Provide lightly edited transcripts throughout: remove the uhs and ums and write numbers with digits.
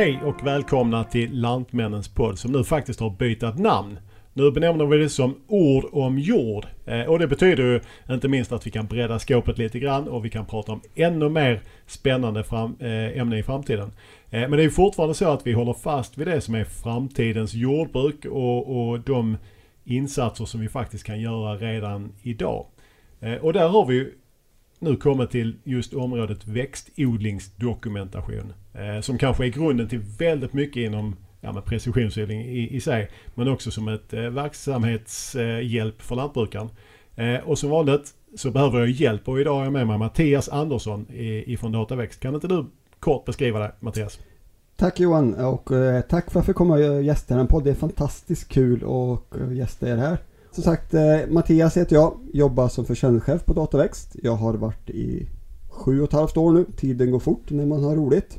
Hej och välkomna till Lantmännens podd som nu faktiskt har bytt namn. Nu benämner vi det som Ord om jord. Och det betyder ju inte minst att vi kan bredda skåpet lite grann och vi kan prata om ännu mer spännande ämnen i framtiden. Men det är ju fortfarande så att vi håller fast vid det som är framtidens jordbruk och de insatser som vi faktiskt kan göra redan idag. Och där har vi ju nu kommit till just området växtodlingsdokumentation. Som kanske är grunden till väldigt mycket inom precisionsodling i sig. Men också som ett verksamhetshjälp för lantbrukaren. Och som vanligt så behöver jag hjälp. Och idag är jag med mig Mattias Andersson ifrån Dataväxt. Kan inte du kort beskriva det, Mattias? Tack Johan och tack för att jag kommer och gästa den podden. Det är fantastiskt kul att gästa er här. Som sagt, Mattias heter jag, jobbar som försäljningschef på Dataväxt. Jag har varit i 7,5 år nu. Tiden går fort när man har roligt.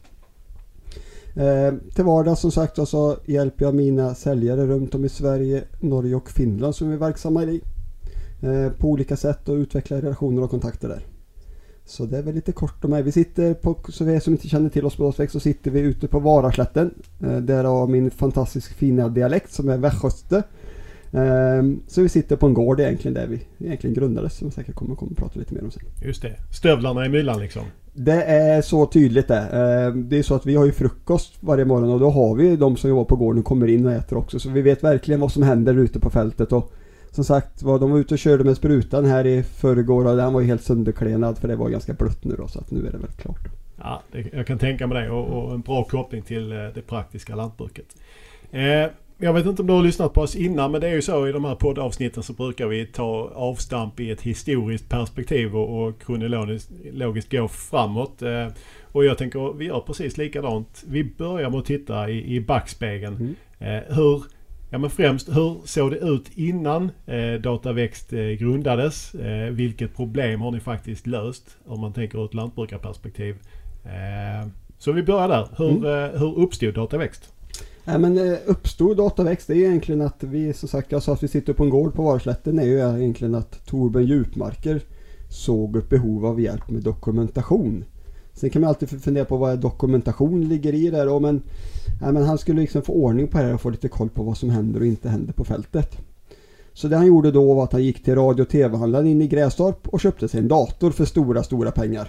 Till vardags som sagt så hjälper jag mina säljare runt om i Sverige, Norge och Finland som är verksamma i på olika sätt och utveckla relationer och kontakter där. Så det är väl lite kort om mig. Vi sitter på, så vi som inte känner till oss på Dataväxt, så sitter vi ute på Varaslätten. Där har min fantastiskt fina dialekt som är västgöte. Så vi sitter på en gård egentligen där vi egentligen grundades, som jag säkert kommer att prata lite mer om sen. Just det, stövlarna i myllan liksom. Det är så tydligt det. Det är så att vi har ju frukost varje morgon och då har vi de som jobbar på gården och kommer in och äter också. Så vi vet verkligen vad som händer ute på fältet. Och som sagt, de var ute och körde med sprutan här i förrgår och den var ju helt sönderklenad för det var ganska blött nu då, så att nu är det väl klart. Ja, jag kan tänka mig det och en bra koppling till det praktiska lantbruket. Jag vet inte om du har lyssnat på oss innan, men det är ju så i de här poddavsnitten så brukar vi ta avstamp i ett historiskt perspektiv och kronologiskt gå framåt. Och jag tänker vi gör precis likadant. Vi börjar med att titta i backspegeln. Hur såg det ut innan Dataväxt grundades? Vilket problem har ni faktiskt löst om man tänker ur ett lantbrukarperspektiv? Så vi börjar där. Hur uppstod Dataväxt? Uppstod Dataväxt är egentligen att vi, som sagt, jag sa att vi sitter på en gård på Varaslätten, är ju egentligen att Torben Djupmarker såg ett behov av hjälp med dokumentation. Sen kan man alltid fundera på vad dokumentation ligger i där, men han skulle liksom få ordning på det här och få lite koll på vad som händer och inte händer på fältet. Så det han gjorde då var att han gick till radio- och tv-handlaren in i Grästorp och köpte sig en dator för stora pengar.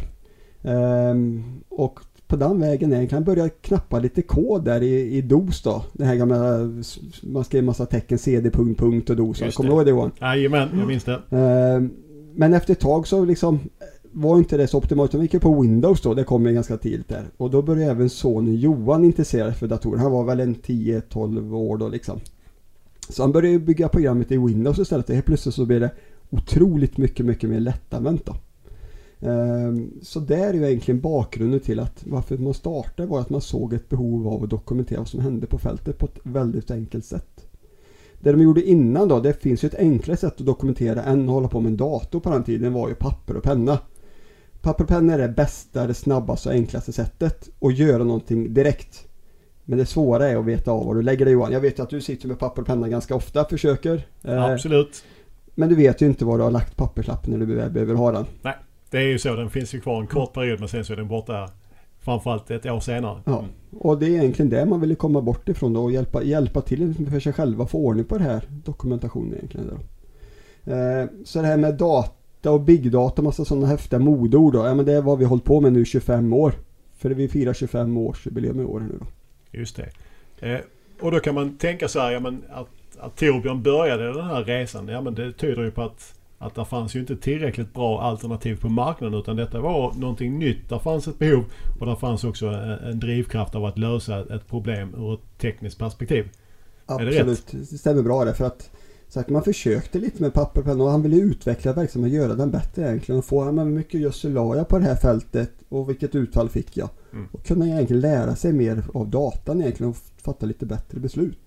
Och på den vägen egentligen började knappa lite kod där i DOS då. Det här gamla, man skrev en massa tecken, CD, punkt och DOS. Kommer du ihåg det, Johan? Jajamän, jag minns det. Men efter ett tag så liksom var inte det så optimalt. De gick på Windows då, det kom ju ganska tidigt där. Och då började även sonen Johan intressera för datorer. Han var väl en 10-12 år då liksom. Så han började bygga programmet i Windows istället. Och helt plötsligt så blev det otroligt mycket mer lättanvänt då. Så där är ju egentligen bakgrunden till att varför man startade var att man såg ett behov av att dokumentera vad som hände på fältet på ett väldigt enkelt sätt. Det de gjorde innan då, det finns ju ett enklare sätt att dokumentera än att hålla på med en dator på den tiden, var ju papper och penna. Papper och penna är det bästa, det snabbaste och enklaste sättet att göra någonting direkt. Men det svåra är att veta av vad du lägger det, Johan. Jag vet att du sitter med papper och penna ganska ofta, försöker. Absolut. Men du vet ju inte var du har lagt papperslappen när du behöver ha den. Nej. Det är ju så, den finns ju kvar en kort period men sen så är den borta framförallt ett år senare. Ja, och det är egentligen det man vill komma bort ifrån då och hjälpa till för sig själva få ordning på det här dokumentationen egentligen då. Så det här med data och big data, massa sådana häftiga modord då, men det är vad vi hållit på med nu 25 år. För vi firar 25 års jubileum i år nu då. Just det. Och då kan man tänka så här, att Torbjörn började den här resan, men det tyder ju på att det fanns ju inte tillräckligt bra alternativ på marknaden, utan detta var någonting nytt. Det fanns ett behov och det fanns också en drivkraft av att lösa ett problem ur ett tekniskt perspektiv. Absolut, är det rätt? Det stämmer bra det, för att man försökte lite med papper och penna och han ville utveckla verksamheten och göra den bättre egentligen och få mycket gödsel la jag på det här fältet och vilket utfall fick jag. Och kunna egentligen lära sig mer av datan egentligen och fatta lite bättre beslut.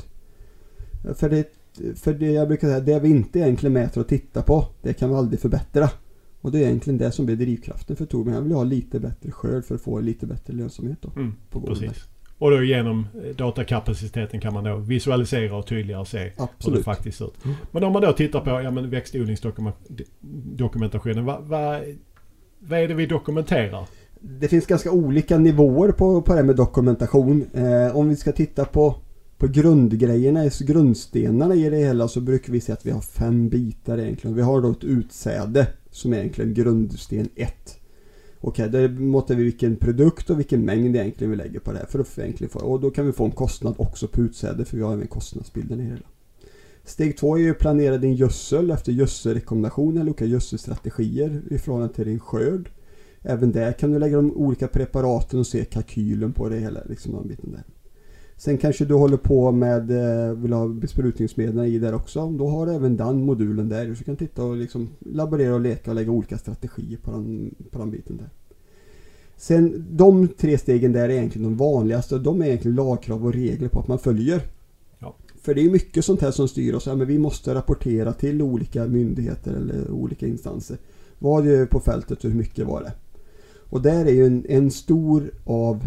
För det jag brukar säga, det vi inte egentligen mäter och tittar på, det kan vi aldrig förbättra. Och det är egentligen det som blir drivkraften för Torbjörn. Han vill ha lite bättre skörd för att få lite bättre lönsamhet då, på gården. Precis. Och då genom datakapaciteten kan man då visualisera och tydligare se hur det faktiskt ser ut. Men om man då tittar på växtodlingsdokumentationen, vad är det vi dokumenterar? Det finns ganska olika nivåer på det här med dokumentation. Om vi ska titta på grundgrejerna, grundstenarna i det hela, så brukar vi säga att vi har 5 bitar egentligen. Vi har då ett utsäde som är egentligen grundsten 1. Okej, där måste vi vilken produkt och vilken mängd egentligen vi lägger på det här för att egentligen få, och då kan vi få en kostnad också på utsäde, för vi har även kostnadsbilden i det hela. Steg 2 är ju att planera din gödsel efter gödselrekommendationer eller olika gödselstrategier i förhållande till din skörd. Även där kan du lägga de olika preparaten och se kalkylen på det hela, liksom den biten där. Sen kanske du håller på med vill ha besprutningsmedel i där också. Då har du även den modulen där. Så du kan titta och liksom laborera och leka och lägga olika strategier på den biten där. Sen de 3 stegen där är egentligen de vanligaste. De är egentligen lagkrav och regler på att man följer. Ja. För det är mycket sånt här som styr oss. Ja, men vi måste rapportera till olika myndigheter eller olika instanser. Vad gör vi på fältet och hur mycket var det? Och där är ju en stor av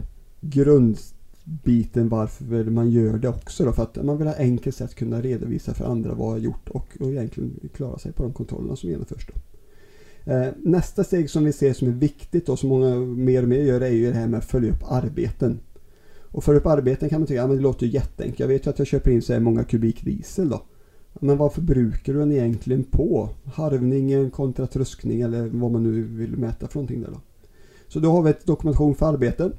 grundbiten varför man gör det också då, för att man vill ha enkelt sätt kunna redovisa för andra vad man har gjort och egentligen klara sig på de kontrollerna som genomförs då. Nästa steg som vi ser som är viktigt och som många mer och mer gör är ju det här med att följa upp arbeten. Och följa upp arbeten kan man tycka, ja, men det låter ju jätteenkelt. Jag vet ju att jag köper in så här många kubik diesel då. Men vad förbrukar du den egentligen på? Harvningen kontra tröskning eller vad man nu vill mäta för någonting där då. Så då har vi ett dokumentation för arbeten.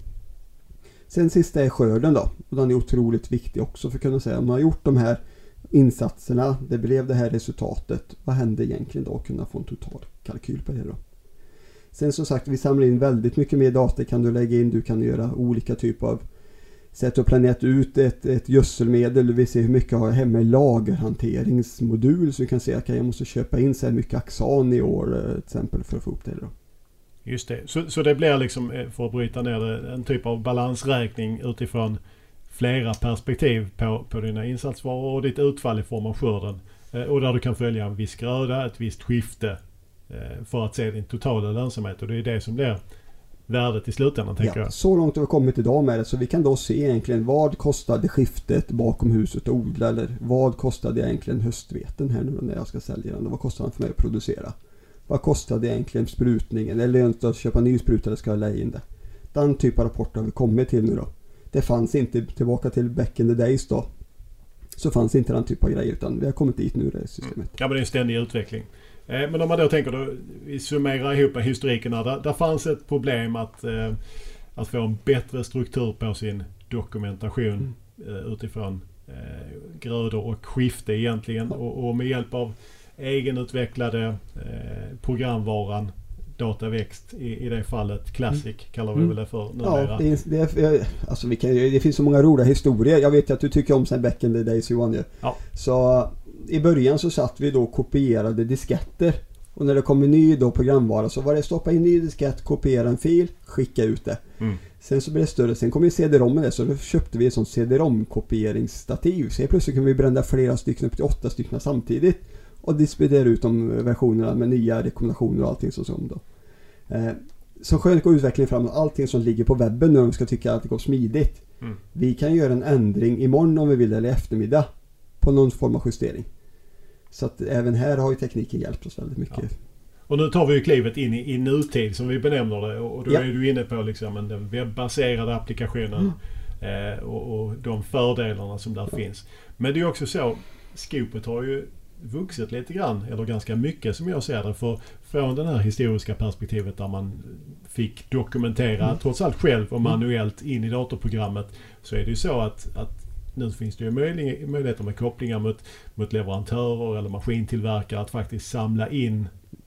Sen sista är skörden då. Och den är otroligt viktig också för att kunna säga om man har gjort de här insatserna, det blev det här resultatet. Vad händer egentligen då? Kunna få en total kalkyl på det då. Sen som sagt, vi samlar in väldigt mycket mer data kan du lägga in. Du kan göra olika typer av sätt att planera ut ett gödselmedel. Du vill se hur mycket har jag hemma i lagerhanteringsmodul. Så du kan se att jag måste köpa in så här mycket axan i år till exempel för att få upp det då. Just det. Så det blir liksom, för att bryta ner det, en typ av balansräkning utifrån flera perspektiv på dina insatsvaror och ditt utfall i form av skörden. Och där du kan följa en viss gröda, ett visst skifte för att se din totala lönsamhet. Och det är det som blir värdet i slutändan, tänker jag. Så långt har vi kommit idag med det. Så vi kan då se egentligen vad kostade skiftet bakom huset att odla, eller vad kostade egentligen höstveten här nu när jag ska sälja den, och vad kostar den för mig att producera. Vad kostade egentligen sprutningen? Eller lönt att köpa ny spruta eller ska jag lägga in det? Den typ av rapporter har vi kommit till nu då. Det fanns inte, tillbaka till back in the days då, så fanns inte den typ av grejer, utan vi har kommit dit nu i det systemet. Ja, men det är en ständig utveckling. Men om man då tänker då, vi summerar ihop historiken här. Där fanns ett problem att få en bättre struktur på sin dokumentation utifrån grödor och skifte egentligen. Och med hjälp av egenutvecklade programvaran, dataväxt i det fallet, Classic kallar vi väl det för numera. Ja, alltså det finns så många roliga historier. Jag vet att du tycker om sen back in the days, Johan. Ja. Så i början så satt vi då och kopierade disketter. Och när det kom en ny då programvara så var det stoppa in ny diskett, kopiera en fil, skicka ut det. Sen så blev det större. Sen kom ju CD-ROM med det, så då köpte vi ett sånt CD-ROM-kopieringsstativ. Så plötsligt kunde vi brända flera stycken, upp till 8 stycken samtidigt. Och distribuera ut de versionerna med nya rekommendationer och allting sånt då. Så skönt går utvecklingen fram, allting som ligger på webben nu om vi ska tycka att det går smidigt. Vi kan göra en ändring imorgon om vi vill, eller i eftermiddag på någon form av justering. Så att även här har ju tekniken hjälpt oss väldigt mycket. Ja. Och nu tar vi ju klivet in i nutid som vi benämner det, och då är du inne på liksom den webbaserade applikationen och de fördelarna som där finns. Men det är också så, Skopet har ju vuxit lite grann, eller ganska mycket som jag ser det, för från det här historiska perspektivet där man fick dokumentera trots allt själv och manuellt in i datorprogrammet, så är det ju så att nu finns det ju möjligheter med kopplingar mot leverantörer eller maskintillverkare att faktiskt samla in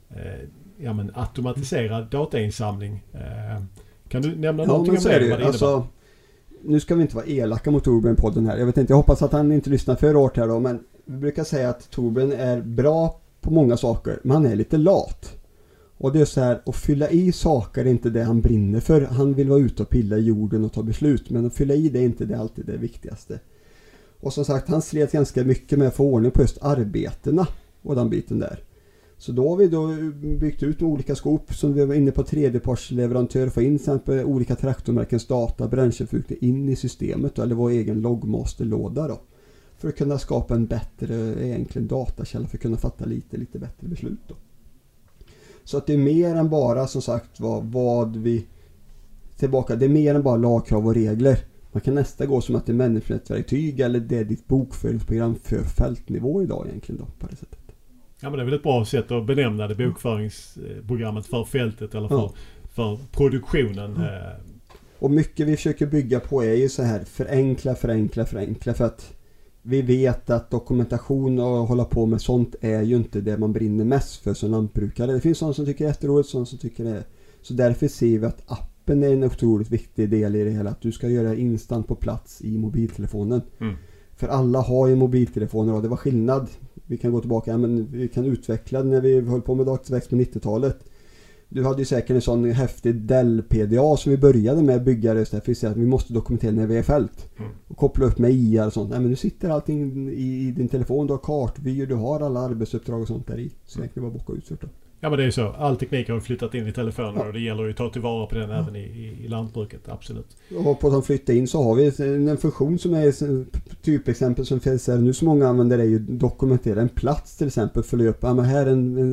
automatiserad datainsamling. Kan du nämna någonting om det? Vad det innebär? Alltså, nu ska vi inte vara elaka mot Torbjörn-podden här. Jag vet inte, jag hoppas att han inte lyssnar för hårt här då, men vi brukar säga att Torbjörn är bra på många saker, men han är lite lat. Och det är så här, att fylla i saker är inte det han brinner för. Han vill vara ute och pilla i jorden och ta beslut, men att fylla i det är inte det alltid det viktigaste. Och som sagt, han slet ganska mycket med att få ordning på just arbetena och den biten där. Så då har vi då byggt ut olika skop som vi var inne på, tredjepartsleverantör, få in exempel olika traktormärkens data, bränsleförbrukning in i systemet då, eller vår egen logmasterlåda då. För att kunna skapa en bättre egentligen datakälla för att kunna fatta lite bättre beslut då. Så att det är mer än bara som sagt vad vi tillbaka, det är mer än bara lagkrav och regler. Man kan nästan gå som att det är människorättsverktyg eller det är ditt bokföringsprogram för fältnivå idag egentligen då, på det sättet. Ja, men det är väl ett bra sätt att benämna det, bokföringsprogrammet för fältet eller för produktionen. Och mycket vi försöker bygga på är ju så här förenkla för att vi vet att dokumentation och hålla på med sånt är ju inte det man brinner mest för som lantbrukare. Det finns sådana som tycker det är jätteroligt, sådana som tycker det är. Så därför ser vi att appen är en otroligt viktig del i det hela. Att du ska göra instant på plats i mobiltelefonen. För alla har ju mobiltelefoner och det var skillnad. Vi kan gå tillbaka, men vi kan utveckla när vi höll på med datorväxt på 90-talet. Du hade ju säkert en sån häftig Dell PDA som vi började med att bygga just därför att vi måste dokumentera när vi är fält. Och koppla upp med IR och sånt. Nej, men nu sitter allting i din telefon, du har kartvyer, du har alla arbetsuppdrag och sånt där i. Så egentligen bara bocka ut så. Ja, men det är så. All teknik har flyttat in i telefonen och det gäller ju att ta tillvara på den även i lantbruket, absolut. Och på att flytta in så har vi en funktion som är typexempel som finns här nu som många använder är ju dokumentera en plats till exempel. Följa upp, men här är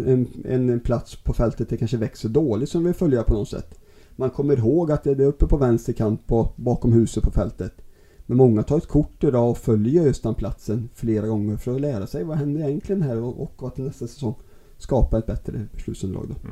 en plats på fältet det kanske växer dåligt som vi följer på något sätt. Man kommer ihåg att det är uppe på vänster kant bakom huset på fältet. Men många tar ett kort idag och följer just den platsen flera gånger för att lära sig vad händer egentligen här och att nästa säsong skapa ett bättre beslutsunderlag då.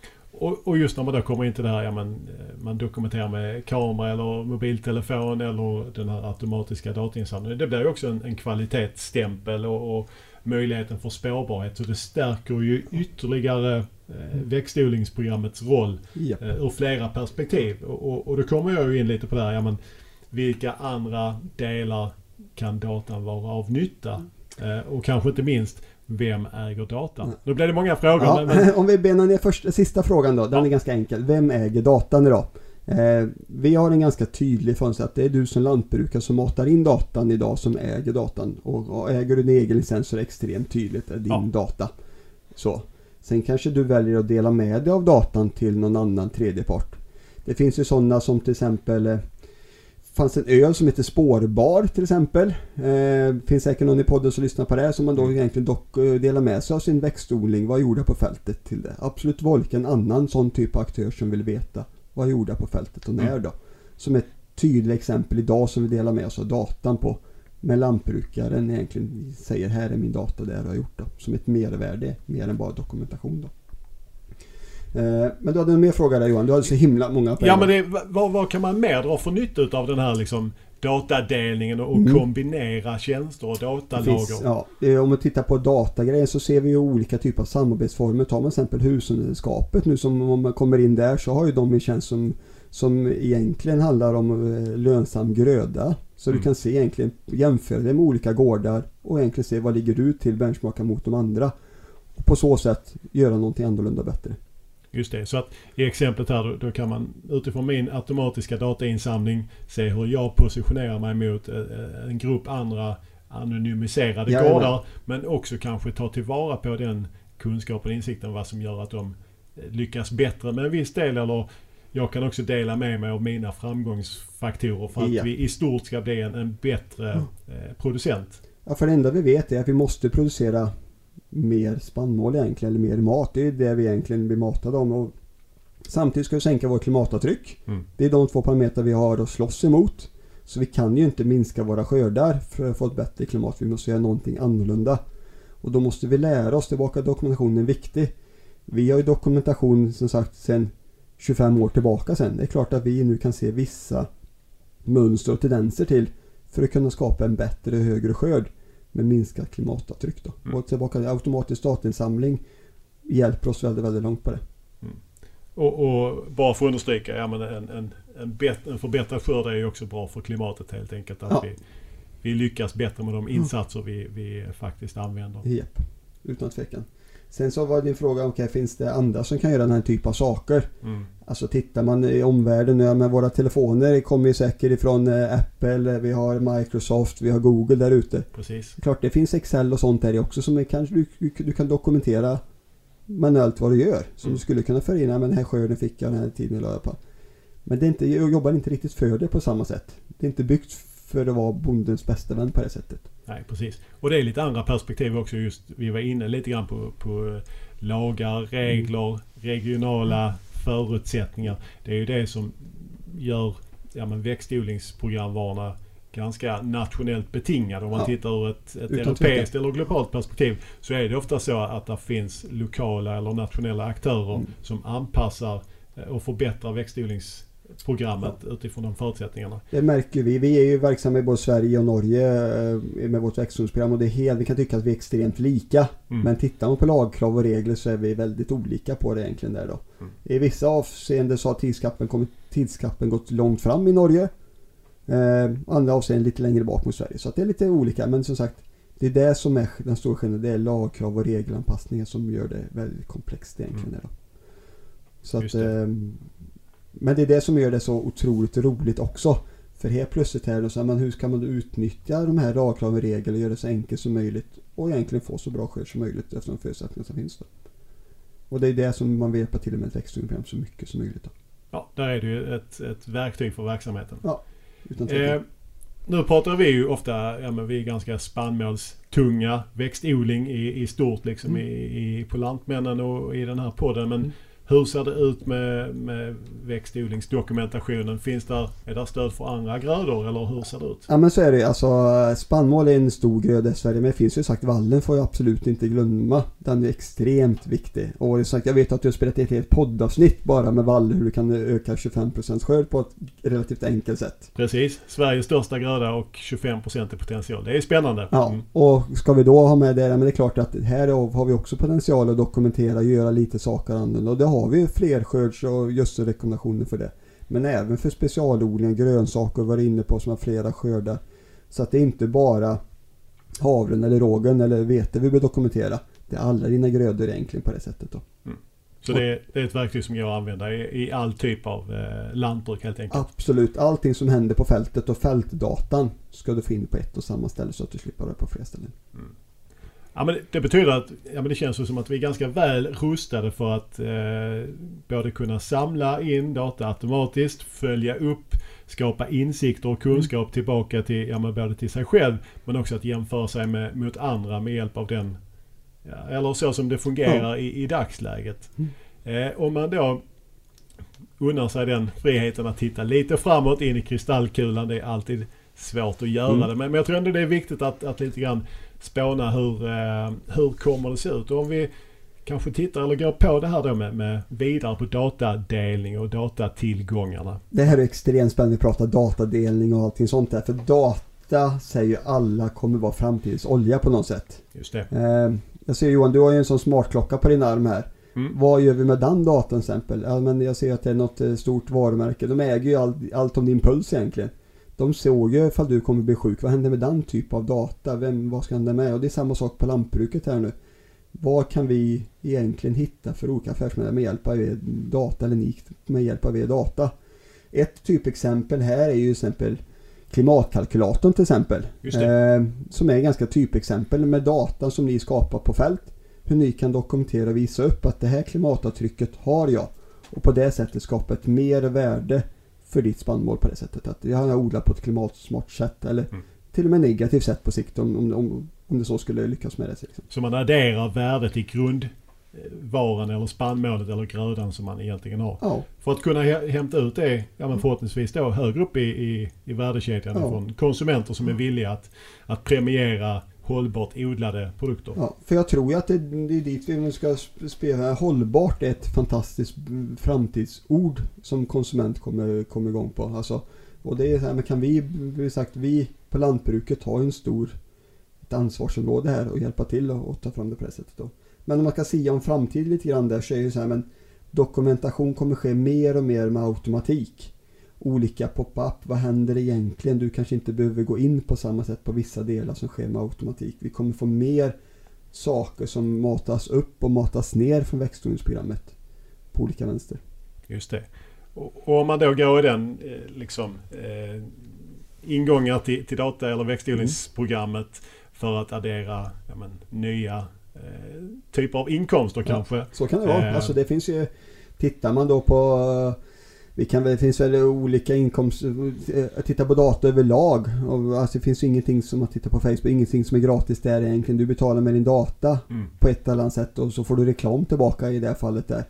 Och just när man då kommer in till det här, man dokumenterar med kamera eller mobiltelefon eller den här automatiska datainsamlingen. Det blir ju också en kvalitetsstämpel och möjligheten för spårbarhet. Så det stärker ju ytterligare växtodlingsprogrammets roll ur flera perspektiv. Och då kommer jag ju in lite på det här, vilka andra delar kan datan vara av nytta? Och kanske inte minst, vem äger datan? Nu blir det många frågor. Ja, men om vi benar ner sista frågan då. Den är ganska enkel. Vem äger datan idag? Vi har en ganska tydlig fönster att det är du som lantbrukare som matar in datan idag som äger datan. Och äger du din egen licens så är det extremt tydligt att din data. Så. Sen kanske du väljer att dela med dig av datan till någon annan tredjepart. Det finns ju sådana som till exempel fanns en öl som heter Spårbar till exempel. Finns säkert någon i podden som lyssnar på det som man då egentligen delar med sig av sin växtodling. Vad gjorde på fältet till det? Absolut Volk, en annan sån typ av aktör som vill veta vad gjorde på fältet och när då. Som ett tydligt exempel idag som vi delar med oss av datan på. Men lantbrukaren egentligen säger här är min data, det har jag gjort då. Som ett mervärde, mer än bara dokumentation då. Men du hade en mer fråga där Johan, du hade så himla många pengar. Ja, men vad kan man mer dra för nytta av den här liksom datadelningen och kombinera tjänster och datalager? Om man tittar på datagrejer så ser vi ju olika typer av samarbetsformer. Tar man till exempel hushållskapet nu, som om man kommer in där så har ju de en tjänst som egentligen handlar om lönsam gröda. Så du kan se egentligen, jämföra det med olika gårdar och egentligen se vad ligger du till benchmarka mot de andra. Och på så sätt göra någonting annorlunda bättre. Just det, så att i exemplet här då kan man utifrån min automatiska datainsamling se hur jag positionerar mig mot en grupp andra anonymiserade gårdar, men också kanske ta tillvara på den kunskapen och insikten vad som gör att de lyckas bättre med en viss del, eller jag kan också dela med mig av mina framgångsfaktorer för att vi i stort ska bli en bättre producent. Ja, för det enda vi vet är att vi måste producera mer spannmål egentligen, eller mer mat. Det är det vi egentligen blir matade om. Och samtidigt ska vi sänka vårt klimatavtryck. Det är de två parametrar vi har att slåss emot. Så vi kan ju inte minska våra skördar för att få ett bättre klimat. Vi måste göra någonting annorlunda. Och då måste vi lära oss tillbaka. Dokumentationen är viktig. Vi har ju dokumentation som sagt sedan 25 år tillbaka sen. Det är klart att vi nu kan se vissa mönster och tendenser till för att kunna skapa en bättre och högre skörd med minskat klimatavtryck då. Och tillbaka automatisk datinsamling hjälper oss väldigt, väldigt långt på det. Och bara för att understryka, en förbättrad skörd är ju också bra för klimatet helt enkelt. Att vi lyckas bättre med de insatser vi faktiskt använder. Japp, utan tvekan. Sen så var din fråga, finns det andra som kan göra den här typen av saker? Alltså tittar man i omvärlden nu med våra telefoner, kommer ju säkert ifrån Apple, vi har Microsoft, vi har Google där ute. Precis. Klart det finns Excel och sånt där också som kanske du kan dokumentera manuellt vad du gör. Så du skulle kunna föra in, men den här skörden fick jag den här tiden jag på. Men det är inte, jag jobbar inte riktigt för det på samma sätt. Det är inte byggt för att vara bondens bästa vän på det sättet. Nej, precis. Och det är lite andra perspektiv också. Just vi var inne lite grann på lagar, regler, regionala förutsättningar. Det är ju det som gör växtodlingsprogramvarorna ganska nationellt betingade. Om man tittar ur ett europeiskt eller globalt perspektiv, så är det ofta så att det finns lokala eller nationella aktörer som anpassar och förbättrar växtodlingsprogrammet utifrån de förutsättningarna. Det märker vi. Vi är ju verksamma i både Sverige och Norge med vårt växtodlingsprogram, och vi kan tycka att vi är extremt lika. Men tittar man på lagkrav och regler så är vi väldigt olika på det egentligen där då. I vissa avseenden så har tidskappen gått långt fram i Norge. Andra avseenden lite längre bak mot Sverige. Så att det är lite olika, men som sagt, det är det som är den stora skillnaden. Det är lagkrav och regelanpassningar som gör det väldigt komplext egentligen där då. Så att, men det är det som gör det så otroligt roligt också. För helt plötsligt här då, så här, hur ska man utnyttja de här lagkrav och regler och göra det så enkelt som möjligt och egentligen få så bra skörd som möjligt efter de förutsättningar som finns då. Och det är det som man vill hjälpa till med ett växtodlingsprogram så mycket som möjligt då. Ja, där är det ju ett verktyg för verksamheten. Ja. Nu pratar vi ju ofta, vi är ganska spannmålstunga, växtodling i stort liksom på Lantmännen och i den här podden, men hur ser det ut med växtodlingsdokumentationen? Är där stöd för andra grödor eller hur ser det ut? Ja, men så är det. Alltså, spannmål är en stor gröda i Sverige, men det finns ju sagt, vallen får jag absolut inte glömma. Den är extremt viktig. Och sagt, jag vet att du har spelat ett helt poddavsnitt bara med vall, hur du kan öka 25% skörd på ett relativt enkelt sätt. Precis. Sveriges största gröda och 25% i potential. Det är spännande. Ja, och ska vi då ha med det, men det är klart att här har vi också potential att dokumentera och göra lite saker annorlunda. Och det har vi flerskörds- och gödselrekommendationer för det. Men även för specialodling, grönsaker var inne på som har flera skördar. Så att det är inte bara havren eller rågen eller vete vi vill dokumentera. Det är alla dina grödor egentligen på det sättet då. Så det är ett verktyg som går att använda i all typ av lantbruk helt enkelt? Absolut. Allting som händer på fältet och fältdatan ska du få in på ett och samma ställe så att du slipper det på flera ställen. Ja, men det betyder att det känns som att vi är ganska väl rustade för att både kunna samla in data automatiskt, följa upp, skapa insikter och kunskap tillbaka till både till sig själv, men också att jämföra sig mot andra med hjälp av den, eller så som det fungerar i dagsläget. Om man då unnar sig den friheten att titta lite framåt in i kristallkulan, det är alltid svårt att göra det, men jag tror ändå det är viktigt att lite grann spåna hur kommer det se ut. Och om vi kanske tittar eller går på det här då med vidare på datadelning och datatillgångarna. Det här är extremt spännande att prata datadelning och allting sånt där. För data säger ju alla kommer vara framtidens olja på något sätt. Just det. Jag ser Johan, du har ju en sån smartklocka på din arm här. Vad gör vi med den datan till exempel? Ja, men jag ser att det är något stort varumärke. De äger ju allt om din puls egentligen. De såg ju ifall du kommer bli sjuk. Vad händer med den typ av data? Vad ska hända med? Och det är samma sak på lantbruket här nu. Vad kan vi egentligen hitta för olika affärsmedel med hjälp av data eller ni med hjälp av data? Ett typexempel här är ju exempel klimatkalkylatorn till exempel. Just det. Som är ganska typexempel med data som ni skapar på fält. Hur ni kan dokumentera och visa upp att det här klimatavtrycket har jag. Och på det sättet skapa ett mer värde för ditt spannmål på det sättet. Att jag har odlat på ett klimatsmart sätt eller till och med negativt sätt på sikt om det så skulle lyckas med det. Liksom. Så man adderar värdet i grundvaran eller spannmålet eller grödan som man egentligen har. Ja. För att kunna hämta ut det förhoppningsvis då högre upp i värdekedjan från konsumenter som är villiga att premiera hållbart odlade produkter. Ja, för jag tror ju att det är dit vi ska spela. Hållbart är ett fantastiskt framtidsord som konsument kommer igång på. Alltså, och det är så här, men kan vi på lantbruket har ett ansvarsområde här och hjälpa till och ta fram det på det sättet då. Men om man ska säga om framtiden lite grann där så är det så här, men dokumentation kommer ske mer och mer med automatik. Olika pop-up, vad händer egentligen? Du kanske inte behöver gå in på samma sätt på vissa delar som sker med automatik. Vi kommer få mer saker som matas upp och matas ner från växtodlingsprogrammet på olika vänster. Just det. Och om man då går i den ingångar till data- eller växtodlingsprogrammet för att addera nya typer av inkomster kanske. Så kan det vara. Alltså det finns ju, tittar man då på det finns väl olika inkomster att titta på data överlag. Alltså det finns ju ingenting som att titta på Facebook, ingenting som är gratis där egentligen. Du betalar med din data på ett eller annat sätt och så får du reklam tillbaka i det här fallet där.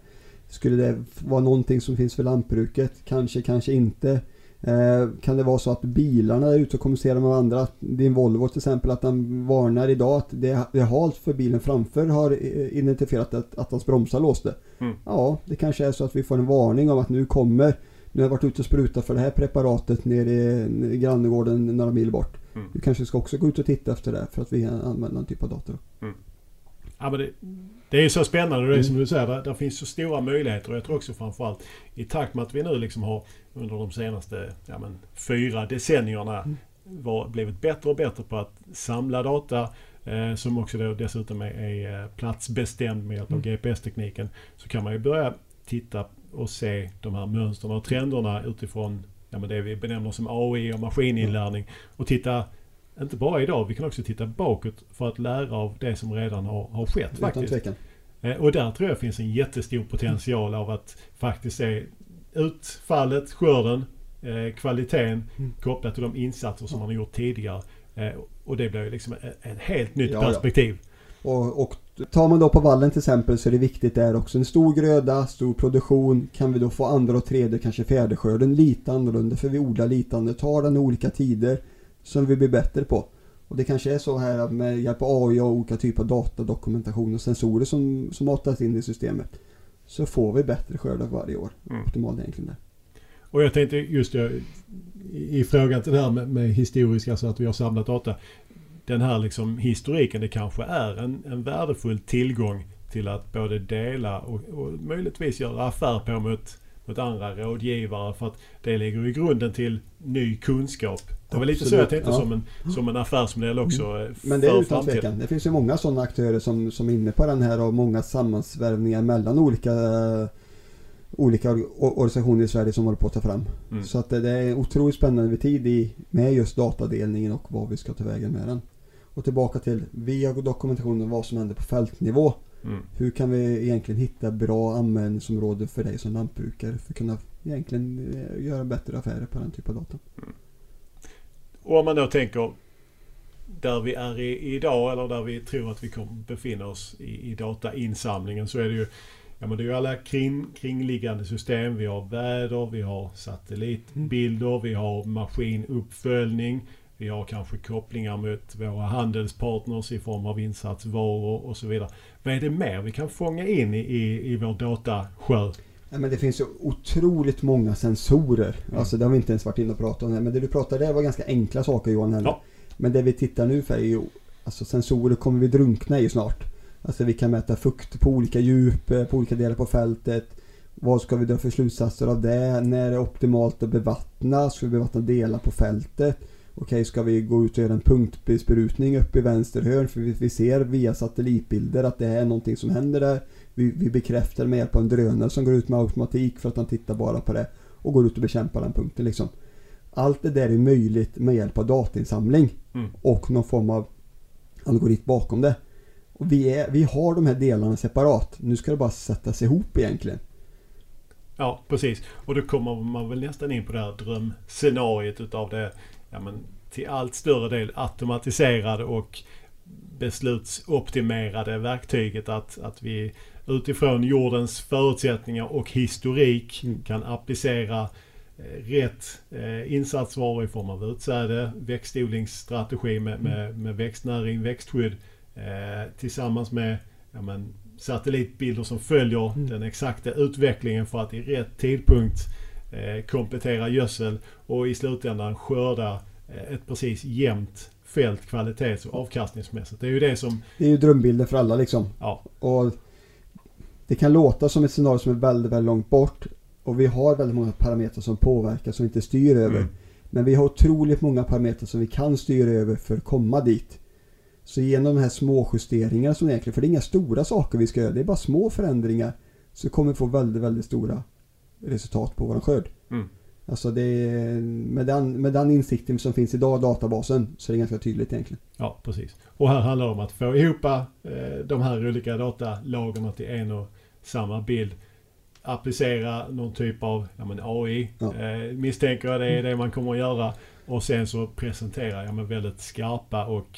Skulle det vara någonting som finns för lantbruket? Kanske inte. Kan det vara så att bilarna är ute och kommunicerar med varandra? Din Volvo till exempel, att den varnar idag att det är halt för bilen framför har identifierat att hans bromsar låste. Ja, det kanske är så att vi får en varning om att nu har jag varit ute och sprutat för det här preparatet nere i granngården några mil bort. Du kanske ska också gå ut och titta efter det för att vi använder en typ av dator. Ja, men det är ju så spännande, det som du säger, där finns så stora möjligheter, och jag tror också framförallt i takt med att vi nu liksom har under de senaste 4 decennierna blivit bättre och bättre på att samla data som också då dessutom är platsbestämd med hjälp av GPS-tekniken, så kan man ju börja titta och se de här mönsterna och trenderna utifrån det vi benämner som AI och maskininlärning, och titta inte bara idag, vi kan också titta bakåt för att lära av det som redan har skett faktiskt. Och där tror jag finns en jättestor potential av att faktiskt se utfallet, skörden, kvaliteten kopplat till de insatser som man har gjort tidigare. Och det blir liksom ett helt nytt perspektiv. Och tar man då på vallen till exempel, så är det viktigt där också en stor gröda, stor produktion. Kan vi då få andra och tredje, kanske fjärde skörden lite annorlunda, för vi odlar lite annorlunda, tar den olika tider som vi blir bättre på. Och det kanske är så här med hjälp av AI och olika typer av datadokumentation och sensorer som matas in i systemet, så får vi bättre skördar varje år. Optimalt egentligen det. Och jag tänkte just i frågan till det här med historiska, så att vi har samlat data. Den här liksom historiken, det kanske är en värdefull tillgång till att både dela och möjligtvis göra affär på mot andra rådgivare, för att det lägger i grunden till ny kunskap. Det var lite så jag tänkte som en affärsmodell också. Men det är utan tvekan. Det finns ju många sådana aktörer som är inne på den här, och många sammansvärvningar mellan olika organisationer i Sverige som håller på att ta fram. Så att det är otroligt spännande tid med just datadelningen och vad vi ska ta vägen med den. Och tillbaka till via dokumentationen vad som händer på fältnivå. Hur kan vi egentligen hitta bra användningsområde för dig som lantbrukare för att kunna egentligen göra bättre affärer på den typen av data. Och om man då tänker där vi är idag, eller där vi tror att vi kommer befinna oss i datainsamlingen, så är det ju det är ju alla kringliggande system. Vi har väder, vi har satellitbilder, vi har maskinuppföljning, vi har kanske kopplingar mot våra handelspartners i form av insatsvaror och så vidare. Vad är det mer vi kan fånga in i vår datasjö? Ja, men det finns ju otroligt många sensorer. Alltså det har vi inte ens varit inne och pratat om. Men det du pratade där var ganska enkla saker, Johan. Ja. Men det vi tittar nu för är ju, alltså sensorer kommer vi drunkna i snart. Alltså vi kan mäta fukt på olika djup, på olika delar på fältet. Vad ska vi dra för slutsatser av det? När är det optimalt att bevattna? Ska vi bevattna delar på fältet? Okej, ska vi gå ut och göra en punktbesprutning uppe i vänster hörn? För vi ser via satellitbilder att det är någonting som händer där. Vi bekräftar med hjälp av en drönare som går ut med automatik för att han tittar bara på det och går ut och bekämpar den punkten liksom. Allt det där är möjligt med hjälp av datainsamling och någon form av algoritm bakom det. Och vi har de här delarna separat. Nu ska det bara sättas ihop egentligen. Ja, precis. Och då kommer man väl nästan in på det här drömscenariet utav det till allt större del automatiserade och beslutsoptimerade verktyget, att vi utifrån jordens förutsättningar och historik kan applicera rätt insatsvaror i form av utsäde, växtodlingsstrategi med växtnäring, växtskydd tillsammans med satellitbilder som följer den exakta utvecklingen för att i rätt tidpunkt komplettera gödsel och i slutändan skörda ett precis jämnt fält kvalitets- och avkastningsmässigt. Det är ju det som... Det är ju drömbilden för alla liksom. Ja. Och det kan låta som ett scenario som är väldigt, väldigt långt bort. Och vi har väldigt många parametrar som påverkar som vi inte styr över. Men vi har otroligt många parametrar som vi kan styra över för att komma dit. Så genom de här små justeringarna som egentligen, för det är inga stora saker vi ska göra, det är bara små förändringar, så kommer vi få väldigt, väldigt stora resultat på vår skörd. Alltså det är, med den insikten som finns idag i databasen, så är det ganska tydligt egentligen. Ja, precis. Och här handlar det om att få ihop de här olika datalagarna till en och samma bild. Applicera någon typ av AI. Misstänker jag det är det man kommer att göra. Och sen så presentera väldigt skarpa och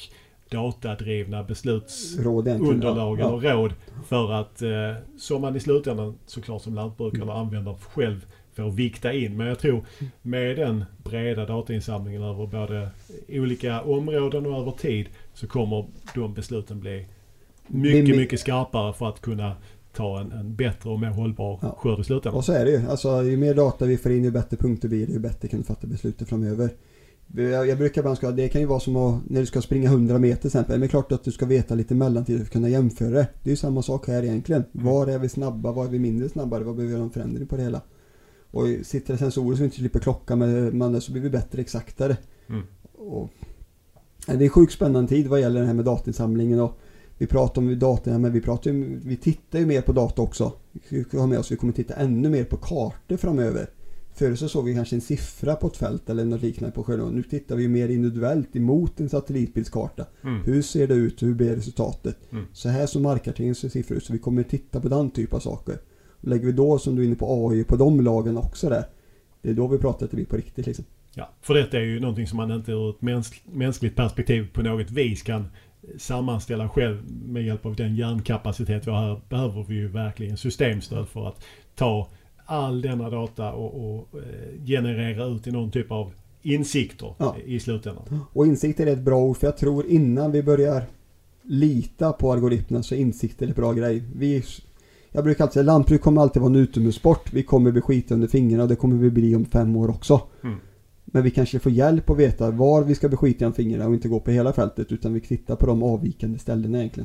datadrivna beslutsunderlag eller råd för att som man i slutändan såklart som lantbrukare eller användare själv får vikta in. Men jag tror med den breda datainsamlingen över både olika områden och över tid så kommer de besluten bli mycket skarpare för att kunna ta en bättre och mer hållbar skörd i slutändan. Och så är det ju. Alltså, ju mer data vi får in, ju bättre punkter blir det, ju bättre kan vi fatta beslutet framöver. Jag brukar bara säga, det kan ju vara som att, när du ska springa 100 meter till exempel. Men det är klart att du ska veta lite mellantid för att kunna jämföra det. Det är ju samma sak här egentligen. Var är vi snabba? Var är vi mindre snabbare? Vad behöver vi göra en förändring på det hela? Och sitter det sensorer som inte slipper klocka med mannen så blir vi bättre exaktare. Och, det är sjukt spännande tid vad gäller det här med datainsamlingen. Och vi pratar om data, men vi tittar ju mer på data också. Vi kommer titta ännu mer på kartor framöver. Förr så såg vi kanske en siffra på ett fält eller något liknande på skörden. Nu tittar vi mer individuellt emot en satellitbildskarta. Hur ser det ut? Hur blir resultatet? Så här som markkarteringen ser siffror ut. Så vi kommer titta på den typen av saker. Och lägger vi då, som du är inne på, AI på de lagen också där. Det är då vi pratar att det blir på riktigt liksom. Ja, för detta är ju någonting som man inte ur ett mänskligt perspektiv på något vis kan sammanställa själv med hjälp av den hjärnkapacitet vi har här. Behöver vi ju verkligen systemstöd för att ta all denna data och generera ut i någon typ av insikter i slutändan. Och insikter är ett bra ord, för jag tror innan vi börjar lita på algoritmerna så är insikter ett bra grej. Jag brukar alltid säga, lantbruk kommer alltid vara en utomhussport. Vi kommer bli skit under fingrarna och det kommer vi bli om 5 år också. Men vi kanske får hjälp att veta var vi ska bli skit i fingrarna och inte gå på hela fältet, utan vi tittar på de avvikande ställena egentligen.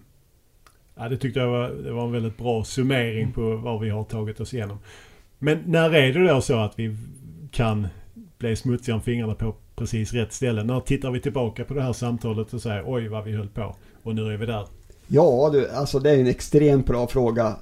Ja, det tyckte jag det var en väldigt bra summering på vad vi har tagit oss igenom. Men när är det då så att vi kan bli smutsiga om fingrarna på precis rätt ställe? När tittar vi tillbaka på det här samtalet och säger oj vad vi höll på och nu är vi där? Ja, alltså det är en extremt bra fråga.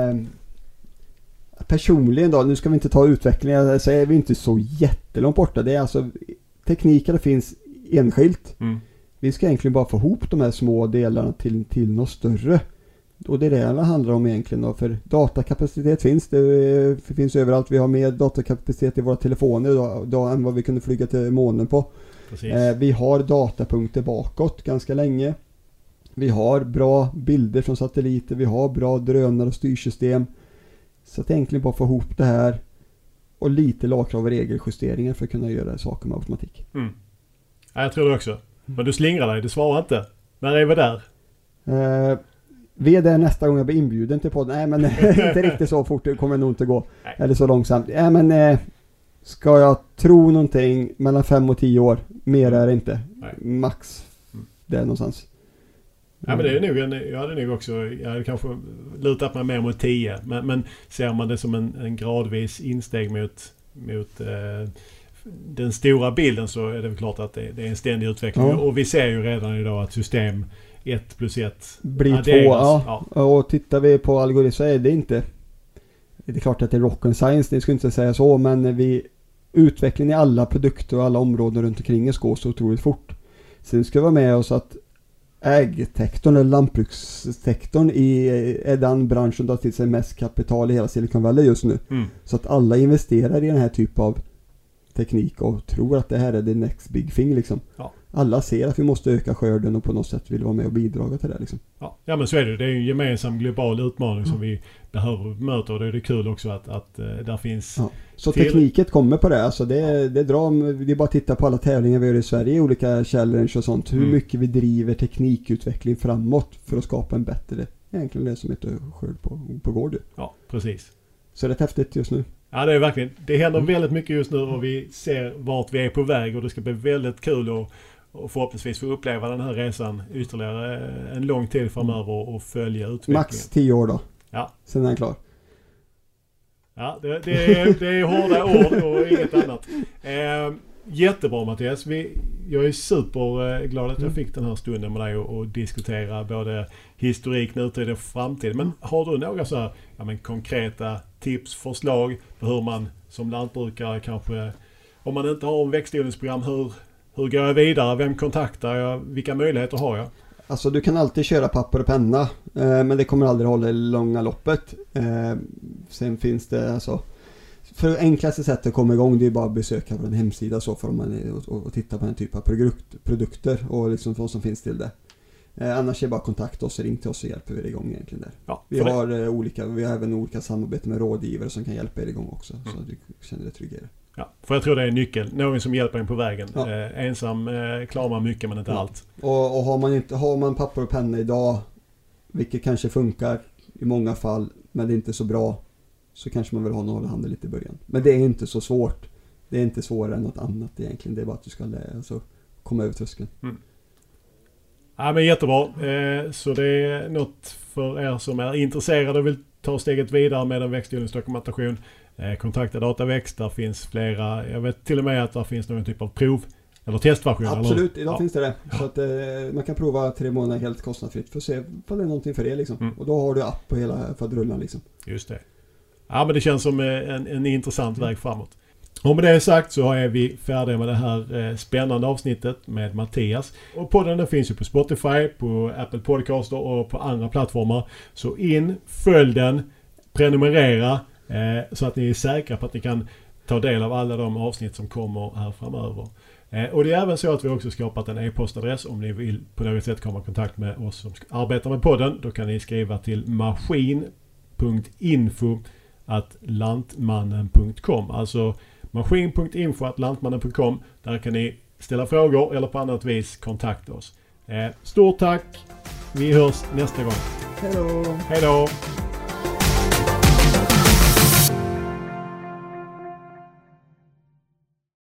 Personligen då, nu ska vi inte ta utvecklingen, så är vi inte så jättelångt borta. Det är alltså, tekniker finns enskilt. Vi ska egentligen bara få ihop de här små delarna till något större. Och det är det alla handlar om egentligen då, för datakapacitet finns. Det finns överallt. Vi har mer datakapacitet i våra telefoner idag än vad vi kunde flyga till månen på. Vi har datapunkter bakåt ganska länge. Vi har bra bilder från satelliter. Vi har bra drönare och styrsystem. Så att egentligen bara få ihop det här och lite lagkrav och regeljusteringar för att kunna göra saker med automatik. Ja, jag tror det också. Men du slingrar dig, du svarar inte. När är vi där? Vi är där nästa gång jag blir inbjuden till podden. Nej, men inte riktigt så fort, det kommer nog inte gå. Nej. Eller så långsamt. Nej, men ska jag tro någonting mellan 5 och 10 år? Mer är det inte. Nej. Max där någonstans. Ja, men det är nog jag hade kanske lutat mig mer mot 10. Men ser man det som en gradvis insteg mot den stora bilden, så är det väl klart att det är en ständig utveckling. Och vi ser ju redan idag att system 1+1 blir 2. Ja. Och tittar vi på algoritm så är det inte. Det är klart att det är rock and science, det ska inte säga så, men utvecklingen i alla produkter och alla områden runt omkring oss går så otroligt fort. Sen ska vi vara med oss att ägsektorn eller lantbrukssektorn är den branschen som tar till sig mest kapital i hela Silicon Valley just nu. Så att alla investerar i den här typen av teknik och tror att det här är the next big thing liksom. Alla ser att vi måste öka skörden och på något sätt vill vara med och bidra till det liksom. Ja, men så är det. Det är en gemensam global utmaning som vi behöver möta, och det är kul också att där finns... Så tekniket kommer på det. Alltså det är bara att titta på alla tävlingar vi gör i Sverige i olika challenge och sånt. Hur mycket vi driver teknikutveckling framåt för att skapa en bättre, egentligen det som heter skörd på gård. Ja, precis. Så det är häftigt just nu. Ja, det är verkligen. Det händer väldigt mycket just nu och vi ser vart vi är på väg, och det ska bli väldigt kul och förhoppningsvis få uppleva den här resan ytterligare en lång tid framöver och följa utvecklingen. Max 10 år då. Ja. Sen är den klar. Ja, det är hårda ord och inget annat. Jättebra Mattias. Jag är superglad att jag fick den här stunden med dig och diskutera både historik, nutid och framtid. Men har du några så här, konkreta tips, förslag på hur man som lantbrukare kanske, om man inte har en växtodlingsprogram, hur går jag vidare? Vem kontaktar jag? Vilka möjligheter har jag? Alltså du kan alltid köra papper och penna, men det kommer aldrig hålla i långa loppet. Sen finns det För enklaste sättet att komma igång, det är bara att besöka vår hemsida så för man och titta på den typen av produkter och liksom vad som finns till det. Annars är det bara kontakta oss och ring till oss så hjälper vi er igång egentligen där. Ja, vi har även olika samarbeten med rådgivare som kan hjälpa er igång också, så du känner dig tryggare. Ja, för jag tror det är en nyckel. Någon som hjälper en på vägen. Ja. Ensam klarar man mycket men inte allt. Och har man papper och penna idag, vilket kanske funkar i många fall, men det är inte så bra, så kanske man vill ha en hålla handen lite i början. Men det är inte så svårt. Det är inte svårare än något annat egentligen. Det är bara att du ska komma över tröskeln. Ja, men jättebra. Så det är något för er som är intresserade och vill ta steget vidare med en växtodlingsdokumentation. Kontakta Dataväxt. Där finns flera. Jag vet till och med att det finns någon typ av prov eller testversion. Absolut, eller? idag finns det. Så att man kan prova 3 månader helt kostnadsfritt för att se om det är någonting för er liksom. Och då har du app på hela för att rulla liksom. Just det. Ja, men det känns som en intressant väg framåt. Och med det sagt så är vi färdiga med det här spännande avsnittet med Mattias. Och podden den finns ju på Spotify, på Apple Podcaster och på andra plattformar. Så följ den, prenumerera så att ni är säkra på att ni kan ta del av alla de avsnitt som kommer här framöver. Och det är även så att vi också skapat en e-postadress om ni vill på något sätt komma i kontakt med oss som arbetar med podden. Då kan ni skriva till maskin.info@lantmannen.com. Alltså maskin.info@lantmannen.com. Där kan ni ställa frågor eller på annat vis kontakta oss. Stort tack. Vi hörs nästa gång. Hej då. Hej då.